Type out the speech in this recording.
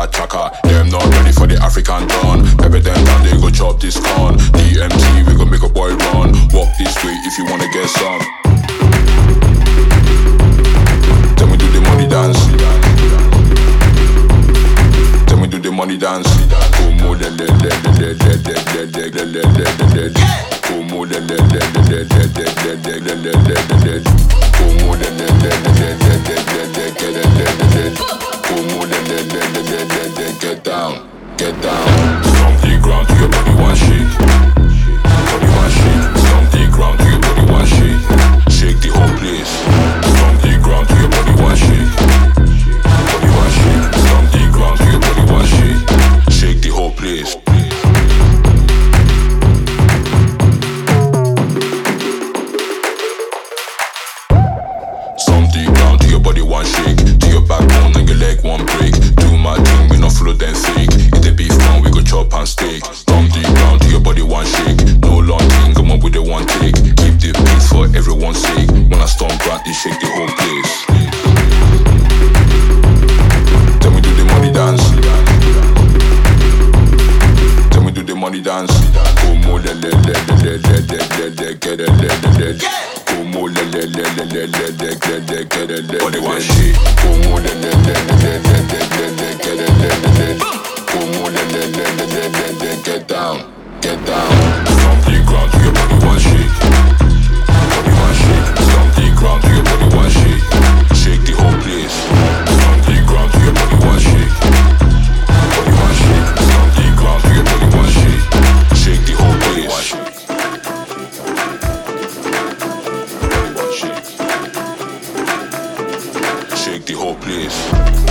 chaka chaka. Them not ready for the African dawn. Pepper them down, they go chop this corn. DMT, we gon' make a boy run. Walk this way if you wanna get some. Tell me do the money dance. Tell me do the money dance. Como le le le le le le le le le le le le. Como le le le le le le le le le le le le. Como le le le le le le le le le le. Como le le le le le le. Get down, get down. From the ground to your body one shake. Body one shake. From the ground to your body one shake. Shake the whole place. From the ground to your body one shake. Body one shake. From the ground to your body one shake. Shake the whole place. From the ground to your body one shake. To your backbone and your leg one break. Do my thing, we no float and fake. If the beef come, we go chop and steak. From the ground to your body one shake. No long thing, come on with the one take. Keep the peace for everyone's sake. When I storm ground, they shake the whole place. Tell me do the money dance. Tell me do the money dance. Como le le le le le le le le get it le le le. Como le le le le le le le le get it le. Body one shake. Como le le le le le le le le get it le le. Como le le le le le le le get down, get down. From the ground to your body one shake. Body one shake. From the ground to your body one shake. Shake the whole place. From the ground to your body one shake. Body one shake. From the ground to your body one shake. Shake the whole place. One shake. Shake the whole place.